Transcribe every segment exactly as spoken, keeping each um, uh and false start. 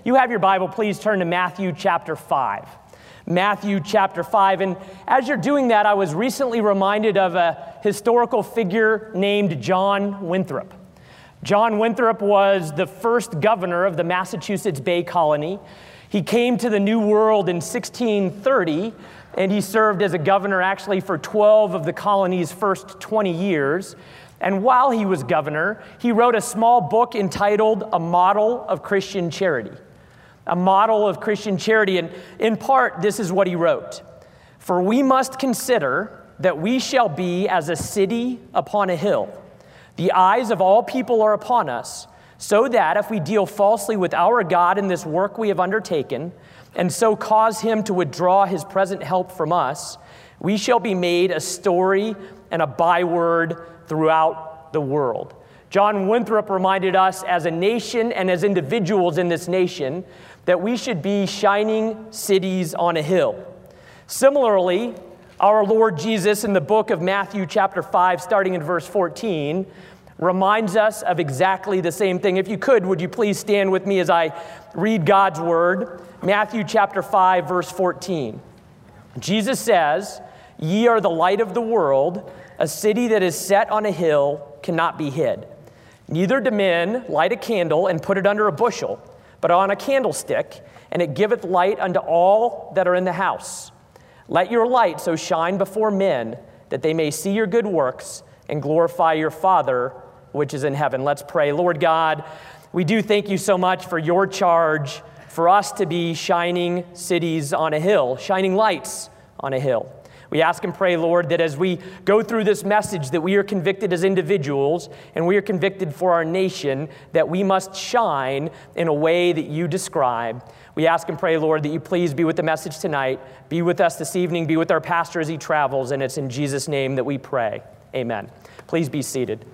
you have your Bible, please turn to Matthew chapter five. Matthew chapter five. And as you're doing that, I was recently reminded of a historical figure named John Winthrop. John Winthrop was the first governor of the Massachusetts Bay Colony. He came to the New World in sixteen thirty, and he served as a governor actually for twelve of the colony's first twenty years. And while he was governor, he wrote a small book entitled A Model of Christian Charity. A Model of Christian Charity. And in part, this is what he wrote. For we must consider that we shall be as a city upon a hill. The eyes of all people are upon us, so that if we deal falsely with our God in this work we have undertaken, and so cause him to withdraw his present help from us, we shall be made a story and a byword throughout the world. John Winthrop reminded us as a nation and as individuals in this nation that we should be shining cities on a hill. Similarly, our Lord Jesus in the book of Matthew chapter five, starting in verse fourteen, reminds us of exactly the same thing. If you could, would you please stand with me as I read God's word? Matthew chapter five, verse fourteen. Jesus says, "Ye are the light of the world. A city that is set on a hill cannot be hid. Neither do men light a candle and put it under a bushel, but on a candlestick, and it giveth light unto all that are in the house. Let your light so shine before men that they may see your good works and glorify your Father which is in heaven." Let's pray. Lord God, we do thank you so much for your charge for us to be shining cities on a hill, shining lights on a hill. We ask and pray, Lord, that as we go through this message, that we are convicted as individuals and we are convicted for our nation, that we must shine in a way that you describe. We ask and pray, Lord, that you please be with the message tonight, be with us this evening, be with our pastor as he travels, and it's in Jesus' name that we pray. Amen. Please be seated.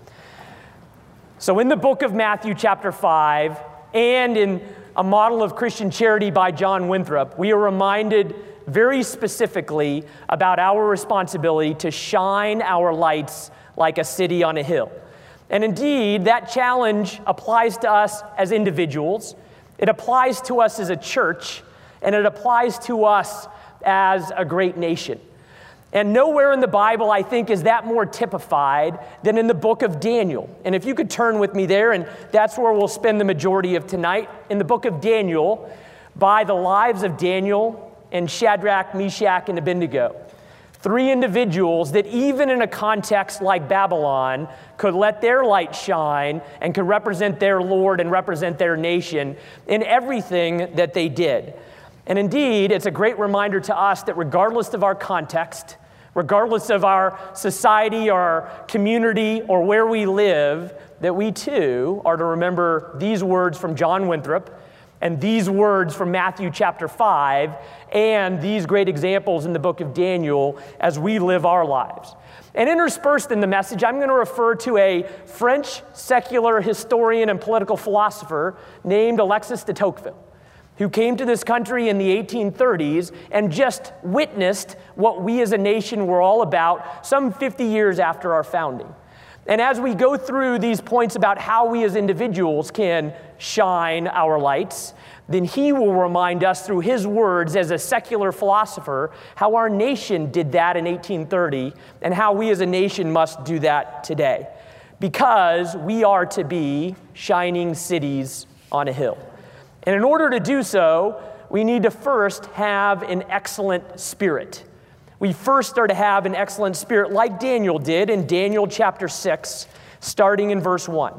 So in the book of Matthew chapter five, and in A Model of Christian Charity by John Winthrop, we are reminded very specifically about our responsibility to shine our lights like a city on a hill. And indeed, that challenge applies to us as individuals, it applies to us as a church, and it applies to us as a great nation. And nowhere in the Bible, I think, is that more typified than in the book of Daniel. And if you could turn with me there, and that's where we'll spend the majority of tonight, in the book of Daniel, by the lives of Daniel and Shadrach, Meshach, and Abednego. Three individuals that even in a context like Babylon could let their light shine and could represent their Lord and represent their nation in everything that they did. And indeed, it's a great reminder to us that regardless of our context, regardless of our society or our community or where we live, that we too are to remember these words from John Winthrop and these words from Matthew chapter five, and these great examples in the book of Daniel as we live our lives. And interspersed in the message, I'm going to refer to a French secular historian and political philosopher named Alexis de Tocqueville, who came to this country in the eighteen thirties and just witnessed what we as a nation were all about some fifty years after our founding. And as we go through these points about how we as individuals can shine our lights, then he will remind us through his words as a secular philosopher how our nation did that in eighteen thirty and how we as a nation must do that today. Because we are to be shining cities on a hill. And in order to do so, we need to first have an excellent spirit. We first are to have an excellent spirit like Daniel did in Daniel chapter six, starting in verse one.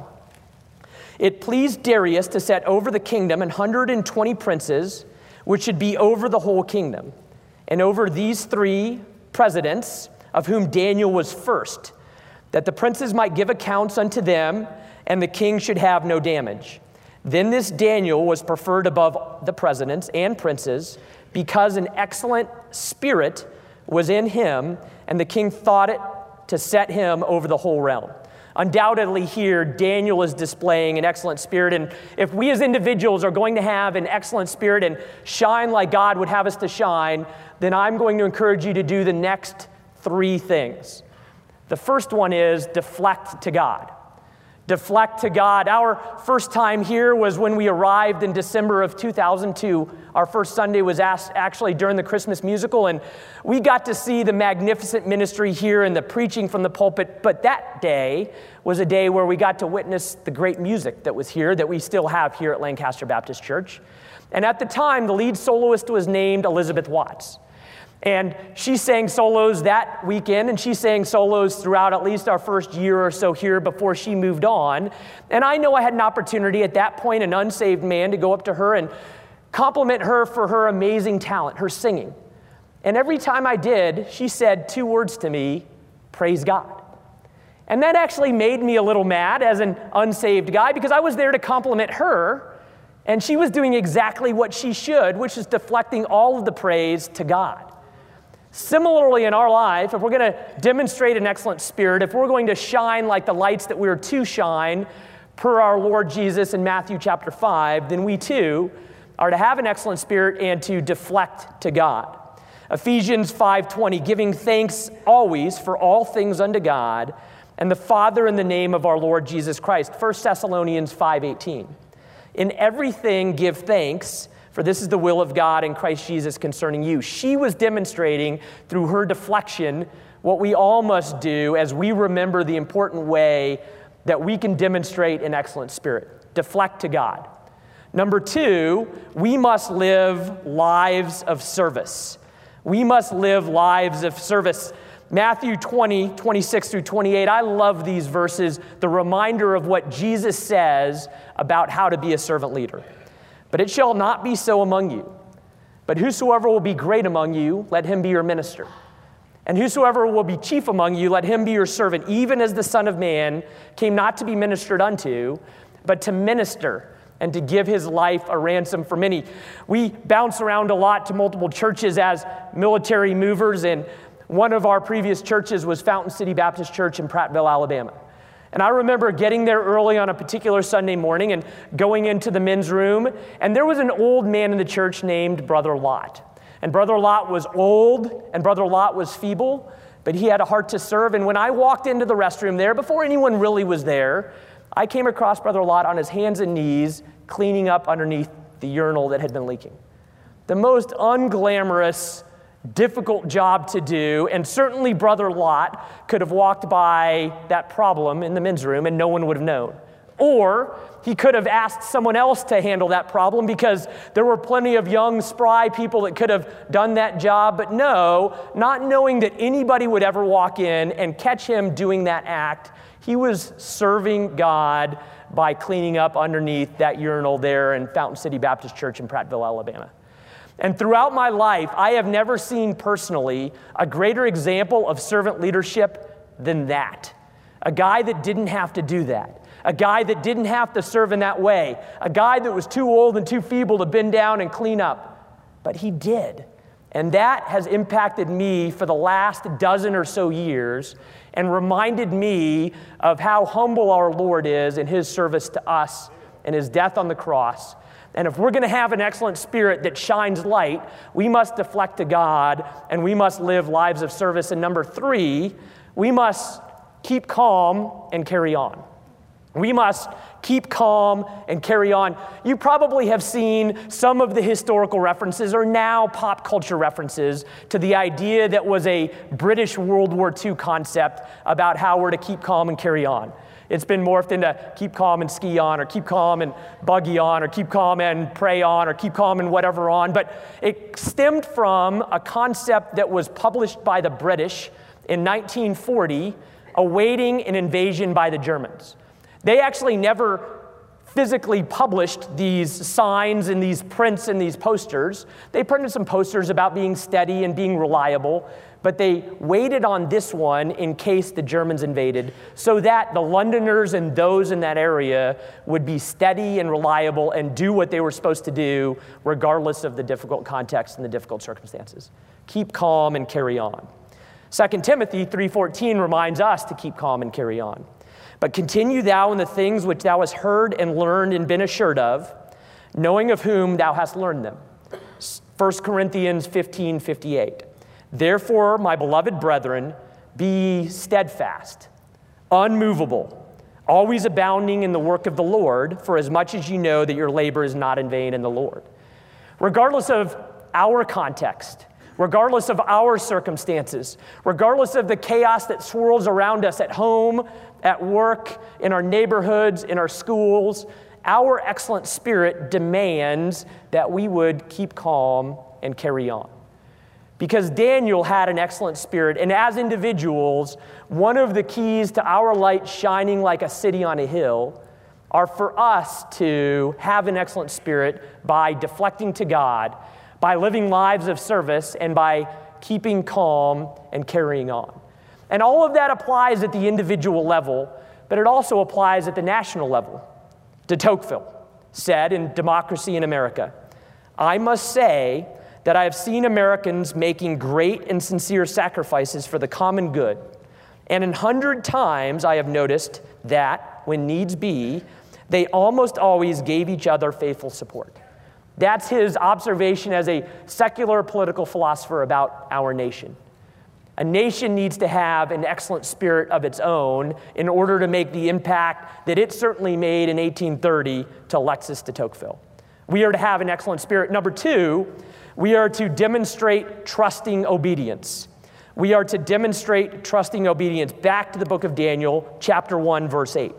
It pleased Darius to set over the kingdom an hundred and twenty princes, which should be over the whole kingdom, and over these three presidents, of whom Daniel was first, that the princes might give accounts unto them, and the king should have no damage. Then this Daniel was preferred above the presidents and princes, because an excellent spirit was in him, and the king thought it to set him over the whole realm. Undoubtedly here, Daniel is displaying an excellent spirit, and if we as individuals are going to have an excellent spirit and shine like God would have us to shine, then I'm going to encourage you to do the next three things. The first one is deflect to God. Deflect to God. Our first time here was when we arrived in December of two thousand two. Our first Sunday was actually during the Christmas musical, and we got to see the magnificent ministry here and the preaching from the pulpit. But that day was a day where we got to witness the great music that was here, that we still have here at Lancaster Baptist Church. And at the time, the lead soloist was named Elizabeth Watts. And she sang solos that weekend, and she sang solos throughout at least our first year or so here before she moved on. And I know I had an opportunity at that point, an unsaved man, to go up to her and compliment her for her amazing talent, her singing. And every time I did, she said two words to me, "Praise God." And that actually made me a little mad as an unsaved guy, because I was there to compliment her, and she was doing exactly what she should, which is deflecting all of the praise to God. Similarly, in our life, if we're going to demonstrate an excellent spirit, if we're going to shine like the lights that we're to shine per our Lord Jesus in Matthew chapter five, then we too are to have an excellent spirit and to deflect to God. Ephesians five twenty, giving thanks always for all things unto God and the Father in the name of our Lord Jesus Christ. First Thessalonians five eighteen, in everything give thanks, for this is the will of God in Christ Jesus concerning you. She was demonstrating through her deflection what we all must do as we remember the important way that we can demonstrate an excellent spirit. Deflect to God. Number two, we must live lives of service. We must live lives of service. Matthew twenty, twenty-six through twenty-eight, I love these verses, the reminder of what Jesus says about how to be a servant leader. But it shall not be so among you. But whosoever will be great among you, let him be your minister. And whosoever will be chief among you, let him be your servant, even as the Son of Man came not to be ministered unto, but to minister and to give his life a ransom for many. We bounce around a lot to multiple churches as military movers, and one of our previous churches was Fountain City Baptist Church in Prattville, Alabama. And I remember getting there early on a particular Sunday morning and going into the men's room, and there was an old man in the church named Brother Lot. And Brother Lot was old, and Brother Lot was feeble, but he had a heart to serve. And when I walked into the restroom there, before anyone really was there, I came across Brother Lot on his hands and knees, cleaning up underneath the urinal that had been leaking. The most unglamorous, difficult job to do, and certainly Brother Lot could have walked by that problem in the men's room and no one would have known. Or he could have asked someone else to handle that problem, because there were plenty of young, spry people that could have done that job. But no, not knowing that anybody would ever walk in and catch him doing that act, he was serving God by cleaning up underneath that urinal there in Fountain City Baptist Church in Prattville, Alabama. And throughout my life, I have never seen personally a greater example of servant leadership than that. A guy that didn't have to do that. A guy that didn't have to serve in that way. A guy that was too old and too feeble to bend down and clean up. But he did. And that has impacted me for the last dozen or so years and reminded me of how humble our Lord is in his service to us and his death on the cross. And if we're going to have an excellent spirit that shines light, we must deflect to God, and we must live lives of service. And number three, we must keep calm and carry on. We must keep calm and carry on. You probably have seen some of the historical references, or now pop culture references, to the idea that was a British World War Two concept about how we're to keep calm and carry on. It's been morphed into keep calm and ski on, or keep calm and buggy on, or keep calm and pray on, or keep calm and whatever on. But it stemmed from a concept that was published by the British in nineteen forty, awaiting an invasion by the Germans. They actually never physically published these signs and these prints and these posters. They printed some posters about being steady and being reliable, but they waited on this one in case the Germans invaded, so that the Londoners and those in that area would be steady and reliable and do what they were supposed to do, regardless of the difficult context and the difficult circumstances. Keep calm and carry on. Second Timothy three fourteen reminds us to keep calm and carry on. But continue thou in the things which thou hast heard and learned and been assured of, knowing of whom thou hast learned them. First Corinthians fifteen fifty-eight. Therefore, my beloved brethren, be steadfast, unmovable, always abounding in the work of the Lord, for as much as you know that your labor is not in vain in the Lord. Regardless of our context, regardless of our circumstances, regardless of the chaos that swirls around us at home, at work, in our neighborhoods, in our schools, our excellent spirit demands that we would keep calm and carry on. Because Daniel had an excellent spirit, and as individuals, one of the keys to our light shining like a city on a hill are for us to have an excellent spirit by deflecting to God, by living lives of service, and by keeping calm and carrying on. And all of that applies at the individual level, but it also applies at the national level. De Tocqueville said in Democracy in America, "I must say that I have seen Americans making great and sincere sacrifices for the common good, and an hundred times I have noticed that, when needs be, they almost always gave each other faithful support." That's his observation as a secular political philosopher about our nation. A nation needs to have an excellent spirit of its own in order to make the impact that it certainly made in eighteen thirty to Alexis de Tocqueville. We are to have an excellent spirit. Number two, we are to demonstrate trusting obedience. We are to demonstrate trusting obedience. Back to the book of Daniel, chapter one, verse eight.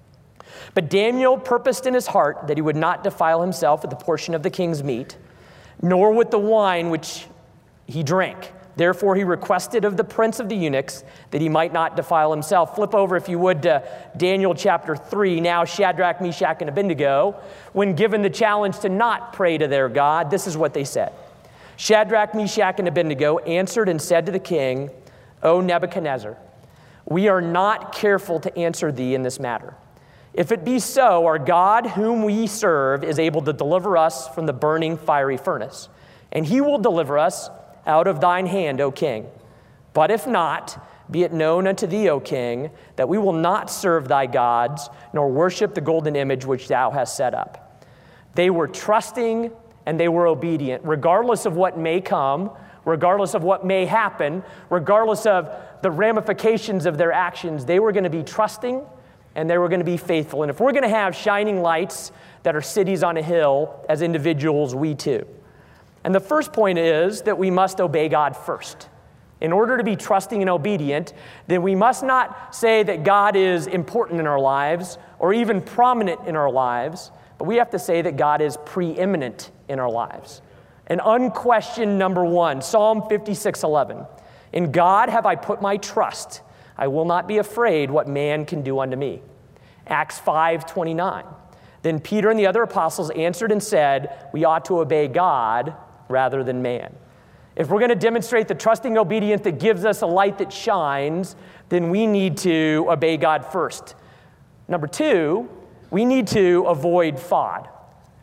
But Daniel purposed in his heart that he would not defile himself with the portion of the king's meat, nor with the wine which he drank. Therefore he requested of the prince of the eunuchs that he might not defile himself. Flip over, if you would, to Daniel chapter three. Now Shadrach, Meshach, and Abednego, when given the challenge to not pray to their God, this is what they said. Shadrach, Meshach, and Abednego answered and said to the king, "O Nebuchadnezzar, we are not careful to answer thee in this matter. If it be so, our God whom we serve is able to deliver us from the burning fiery furnace, and he will deliver us out of thine hand, O king. But if not, be it known unto thee, O king, that we will not serve thy gods, nor worship the golden image which thou hast set up." They were trusting and they were obedient, regardless of what may come, regardless of what may happen, regardless of the ramifications of their actions. They were going to be trusting and they were going to be faithful. And if we're going to have shining lights that are cities on a hill, as individuals, we too. And the first point is that we must obey God first. In order to be trusting and obedient, then we must not say that God is important in our lives or even prominent in our lives, but we have to say that God is preeminent in our lives. An unquestioned number one, Psalm fifty-six eleven. "In God have I put my trust. I will not be afraid what man can do unto me." Acts five twenty-nine. "Then Peter and the other apostles answered and said, we ought to obey God rather than man." If we're going to demonstrate the trusting obedience that gives us a light that shines, then we need to obey God first. Number two, we need to avoid F O D.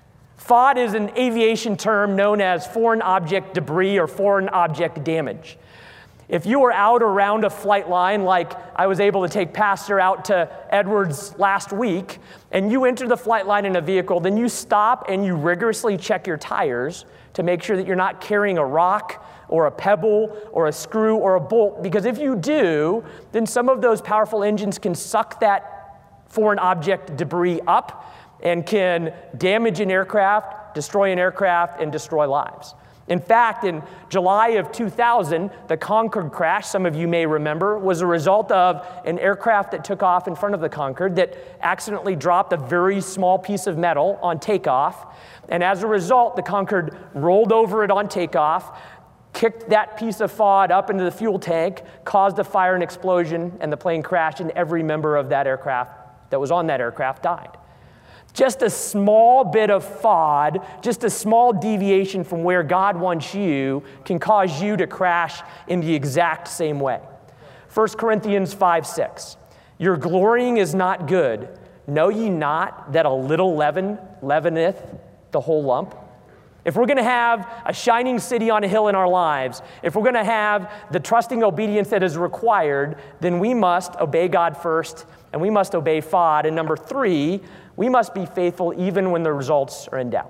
F O D is an aviation term known as foreign object debris or foreign object damage. If you are out around a flight line, like I was able to take Pastor out to Edwards last week, and you enter the flight line in a vehicle, then you stop and you rigorously check your tires to make sure that you're not carrying a rock or a pebble or a screw or a bolt, because if you do, then some of those powerful engines can suck that foreign object debris up and can damage an aircraft, destroy an aircraft, and destroy lives. In fact, in July of two thousand, the Concorde crash, some of you may remember, was a result of an aircraft that took off in front of the Concorde that accidentally dropped a very small piece of metal on takeoff. And as a result, the Concorde rolled over it on takeoff, kicked that piece of F O D up into the fuel tank, caused a fire and explosion, and the plane crashed, and every member of that aircraft that was on that aircraft died. Just a small bit of F O D, just a small deviation from where God wants you can cause you to crash in the exact same way. First Corinthians five six, "Your glorying is not good. Know ye not that a little leaven leaveneth the whole lump?" If we're going to have a shining city on a hill in our lives, if we're going to have the trusting obedience that is required, then we must obey God first, and we must obey F O D. And number three, we must be faithful even when the results are in doubt.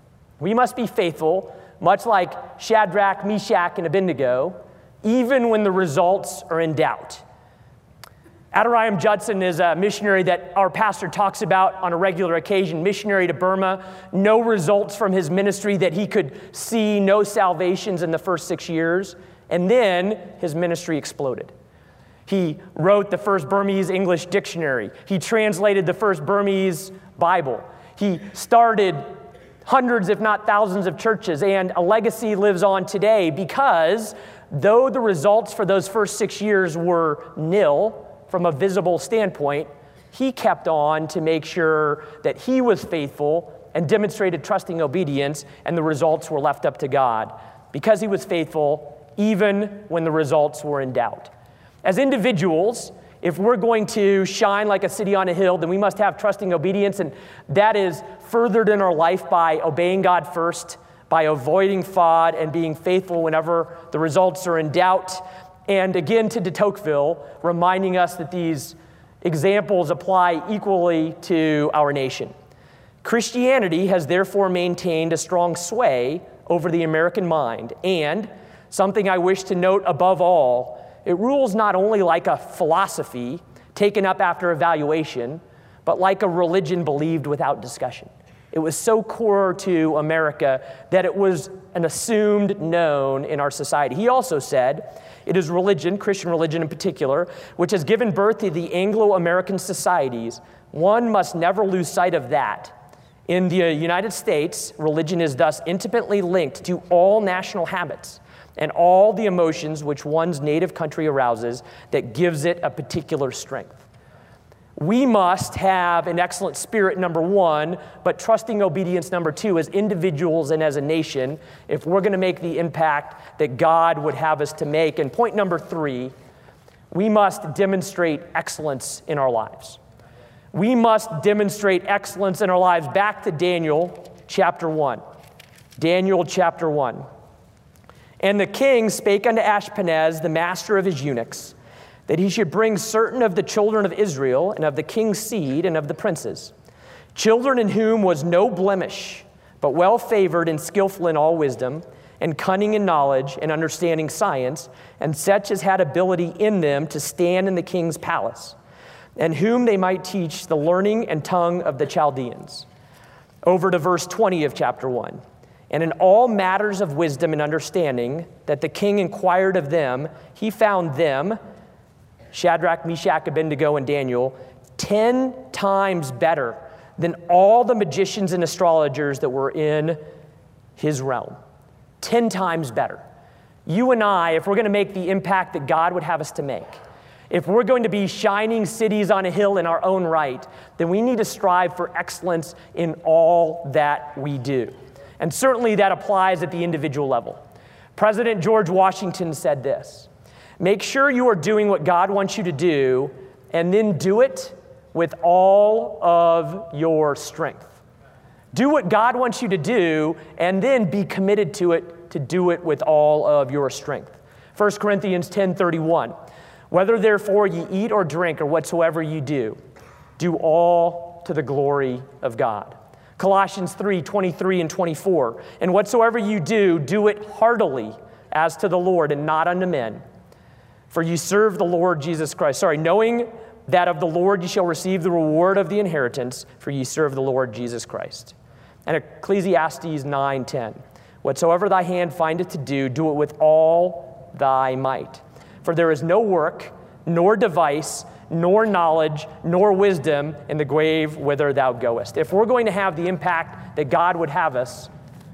We must be faithful, much like Shadrach, Meshach, and Abednego, even when the results are in doubt. Adoniram Judson is a missionary that our pastor talks about on a regular occasion, missionary to Burma. No results from his ministry that he could see, no salvations in the first six years. And then his ministry exploded. He wrote the first Burmese English dictionary. He translated the first Burmese Bible. He started hundreds, if not thousands, of churches, and a legacy lives on today because though the results for those first six years were nil, from a visible standpoint, he kept on to make sure that he was faithful and demonstrated trusting obedience, and the results were left up to God because he was faithful even when the results were in doubt. As individuals, if we're going to shine like a city on a hill, then we must have trusting obedience, and that is furthered in our life by obeying God first, by avoiding fraud and being faithful whenever the results are in doubt. And again, to de Tocqueville, reminding us that these examples apply equally to our nation. Christianity has therefore maintained a strong sway over the American mind, and something I wish to note above all, it rules not only like a philosophy taken up after evaluation, but like a religion believed without discussion. It was so core to America that it was an assumed known in our society. He also said, it is religion, Christian religion in particular, which has given birth to the Anglo-American societies. One must never lose sight of that. In the United States, religion is thus intimately linked to all national habits and all the emotions which one's native country arouses that gives it a particular strength. We must have an excellent spirit, number one, but trusting obedience, number two, as individuals and as a nation, if we're going to make the impact that God would have us to make. And point number three, we must demonstrate excellence in our lives. We must demonstrate excellence in our lives. Back to Daniel chapter one. Daniel chapter one. And the king spake unto Ashpenaz, the master of his eunuchs, that he should bring certain of the children of Israel, and of the king's seed, and of the princes, children in whom was no blemish, but well favored and skillful in all wisdom, and cunning in knowledge, and understanding science, and such as had ability in them to stand in the king's palace, and whom they might teach the learning and tongue of the Chaldeans. Over to verse twenty of chapter one. And in all matters of wisdom and understanding that the king inquired of them, he found them, Shadrach, Meshach, Abednego, and Daniel, ten times better than all the magicians and astrologers that were in his realm. Ten times better. You and I, if we're going to make the impact that God would have us to make, if we're going to be shining cities on a hill in our own right, then we need to strive for excellence in all that we do. And certainly that applies at the individual level. President George Washington said this, make sure you are doing what God wants you to do, and then do it with all of your strength. Do what God wants you to do, and then be committed to it, to do it with all of your strength. First Corinthians ten thirty-one, whether therefore ye eat or drink or whatsoever ye do, do all to the glory of God. Colossians three twenty-three and twenty-four, and whatsoever you do, do it heartily as to the Lord and not unto men. For you serve the Lord Jesus Christ. Sorry, knowing that of the Lord ye shall receive the reward of the inheritance, for ye serve the Lord Jesus Christ. And Ecclesiastes nine ten, whatsoever thy hand findeth to do, do it with all thy might. For there is no work, nor device, nor knowledge, nor wisdom in the grave whither thou goest. If we're going to have the impact that God would have us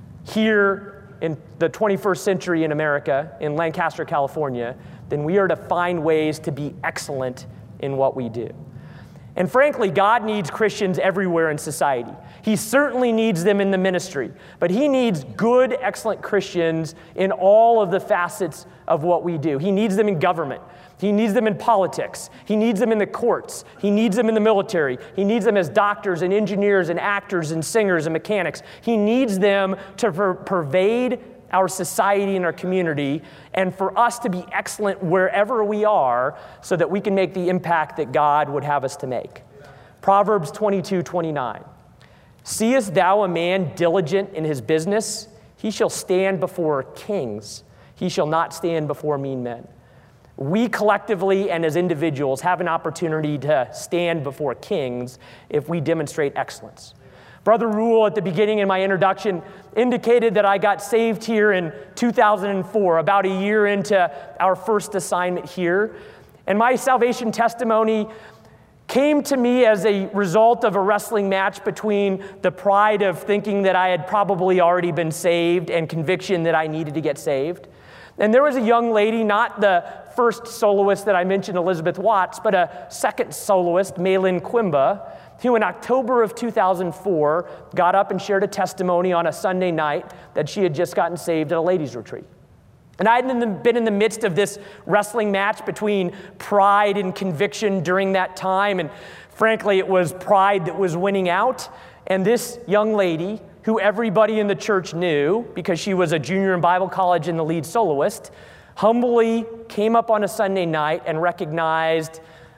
here in the twenty-first century in America, in Lancaster, California, then we are to find ways to be excellent in what we do. And frankly, God needs Christians everywhere in society. He certainly needs them in the ministry, but he needs good, excellent Christians in all of the facets of what we do. He needs them in government. He needs them in politics. He needs them in the courts. He needs them in the military. He needs them as doctors and engineers and actors and singers and mechanics. He needs them to per- pervade our society and our community, and for us to be excellent wherever we are so that we can make the impact that God would have us to make. Proverbs twenty-two twenty-nine. Seest thou a man diligent in his business? He shall stand before kings. He shall not stand before mean men. We collectively and as individuals have an opportunity to stand before kings if we demonstrate excellence. Brother Rule, at the beginning in my introduction, indicated that I got saved here in two thousand four, about a year into our first assignment here. And my salvation testimony came to me as a result of a wrestling match between the pride of thinking that I had probably already been saved and conviction that I needed to get saved. And there was a young lady, not the first soloist that I mentioned, Elizabeth Watts, but a second soloist, Maylin Quimba, who in October of two thousand four got up and shared a testimony on a Sunday night that she had just gotten saved at a ladies' retreat. And I had been in the midst of this wrestling match between pride and conviction during that time, and frankly, it was pride that was winning out. And this young lady, who everybody in the church knew because she was a junior in Bible college and the lead soloist, humbly came up on a Sunday night and recognized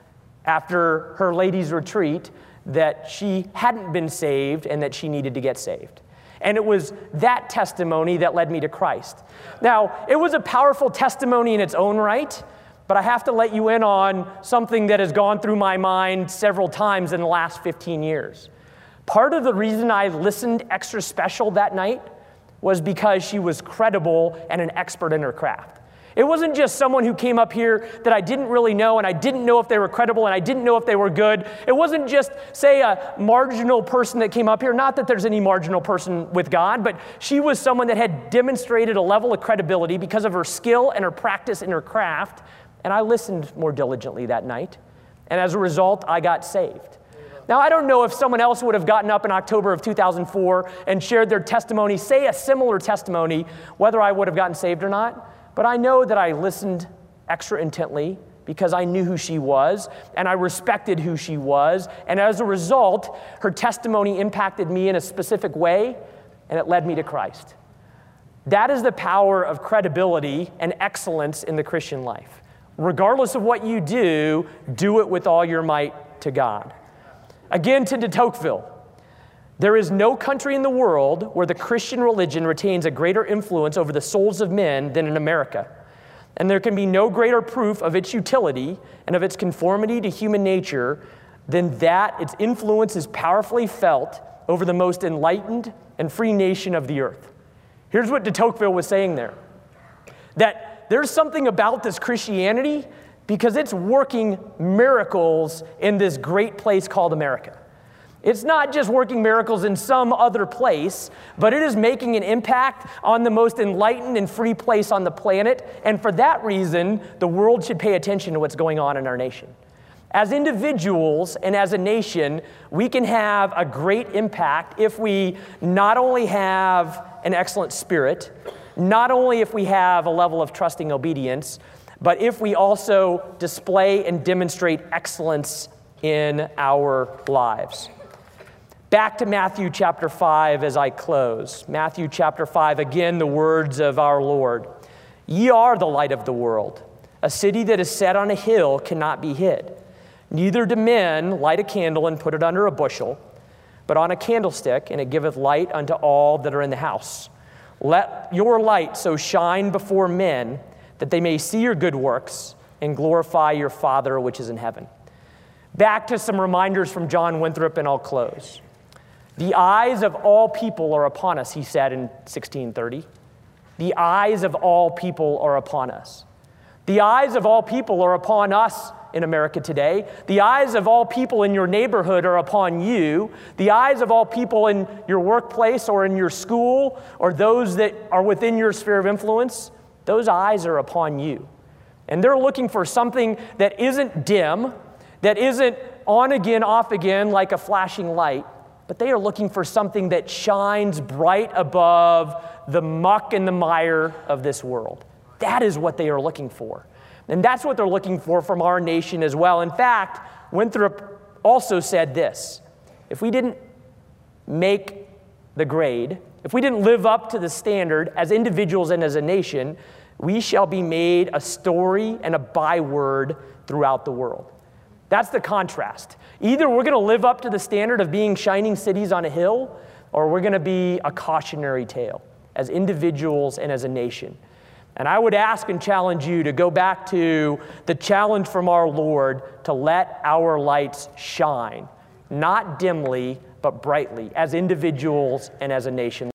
after her ladies' retreat that she hadn't been saved and that she needed to get saved. And it was that testimony that led me to Christ. Now, it was a powerful testimony in its own right, but I have to let you in on something that has gone through my mind several times in the last fifteen years. Part of the reason I listened extra special that night was because she was credible and an expert in her craft. It wasn't just someone who came up here that I didn't really know, and I didn't know if they were credible, and I didn't know if they were good. It wasn't just, say, a marginal person that came up here. Not that there's any marginal person with God, but she was someone that had demonstrated a level of credibility because of her skill and her practice in her craft, and I listened more diligently that night. And as a result, I got saved. Now, I don't know if someone else would have gotten up in October of two thousand four and shared their testimony, say a similar testimony, whether I would have gotten saved or not. But I know that I listened extra intently because I knew who she was and I respected who she was. And as a result, her testimony impacted me in a specific way and it led me to Christ. That is the power of credibility and excellence in the Christian life. Regardless of what you do, do it with all your might to God. Again, to de Tocqueville. There is no country in the world where the Christian religion retains a greater influence over the souls of men than in America. And there can be no greater proof of its utility and of its conformity to human nature than that its influence is powerfully felt over the most enlightened and free nation of the earth. Here's what de Tocqueville was saying there. That there's something about this Christianity because it's working miracles in this great place called America. It's not just working miracles in some other place, but it is making an impact on the most enlightened and free place on the planet. And for that reason, the world should pay attention to what's going on in our nation. As individuals and as a nation, we can have a great impact if we not only have an excellent spirit, not only if we have a level of trusting obedience, but if we also display and demonstrate excellence in our lives. Back to Matthew chapter five as I close. Matthew chapter five, again, the words of our Lord. Ye are the light of the world. A city that is set on a hill cannot be hid. Neither do men light a candle and put it under a bushel, but on a candlestick, and it giveth light unto all that are in the house. Let your light so shine before men that they may see your good works and glorify your Father which is in heaven. Back to some reminders from John Winthrop, and I'll close. The eyes of all people are upon us, he said in sixteen thirty. The eyes of all people are upon us. The eyes of all people are upon us in America today. The eyes of all people in your neighborhood are upon you. The eyes of all people in your workplace or in your school or those that are within your sphere of influence, those eyes are upon you. And they're looking for something that isn't dim, that isn't on again, off again like a flashing light, but they are looking for something that shines bright above the muck and the mire of this world. That is what they are looking for. And that's what they're looking for from our nation as well. In fact, Winthrop also said this: if we didn't make the grade, if we didn't live up to the standard as individuals and as a nation, we shall be made a story and a byword throughout the world. That's the contrast. Either we're going to live up to the standard of being shining cities on a hill, or we're going to be a cautionary tale as individuals and as a nation. And I would ask and challenge you to go back to the challenge from our Lord to let our lights shine, not dimly, but brightly, as individuals and as a nation.